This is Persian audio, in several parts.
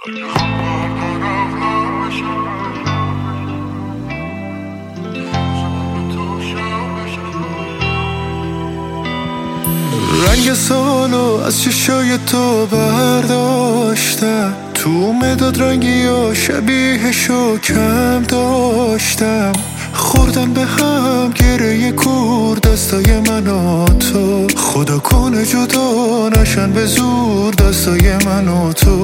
رنگ سالو از چشای تو برداشتم، تو مداد رنگی و شبیهشو کم داشتم. خوردن به هم گره کور دستای من و تو، خدا کنه جدا نشن به زور دستای من و تو.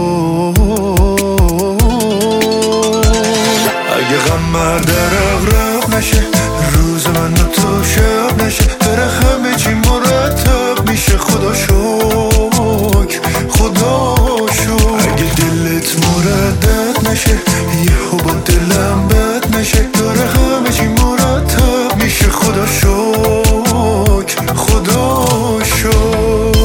اگه غم در اغرق نشه، روز من و تو شب نشه، در همه چی مرتب میشه. خدا شکر خدا شکر. اگه دلت مردد نشه، یهو با دلم بد نشه، در همه چی مرتب میشه. خدا شکر خدا شکر.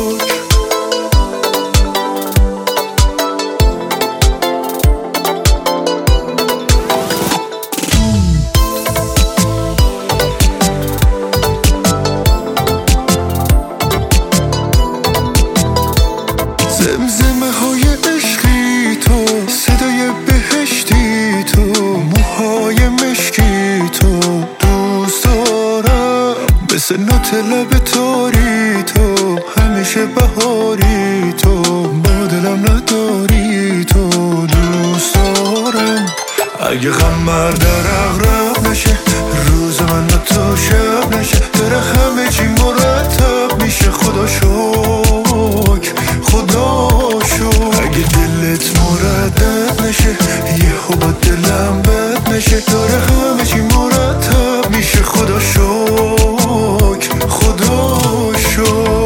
زمزمه های عشقی تو، صدای بهشتی تو، موهای مشکی تو دوست دارم. مثل نوت لب تاری تو، همیشه بهاری تو، با دلم نداری تو دوست دارم. اگه غم در اغرق نشه، روز من و تو شب نشه، در همه چی مرتب میشه. خدا شکر خدا شکر. اگه دلت مردد نشه، یهو با دلم بد نشه، داره همه چی مرتب میشه. خدا شکر خدا شکر.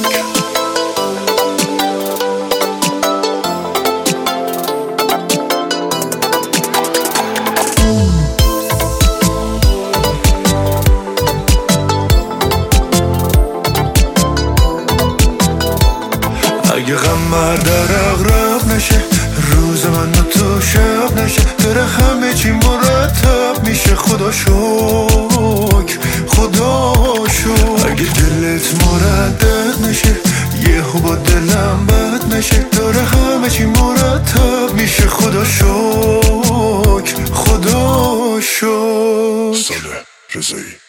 اگه غم در اغرق نشه، روز من و تو شب نشه، در همه چی مرتب میشه. خدا شکر خدا شکر. اگه دلت مردد نشه، یهو با دلم بد نشه، در همه چی مرتب میشه. خدا شکر خدا شکر. صالح رضایی.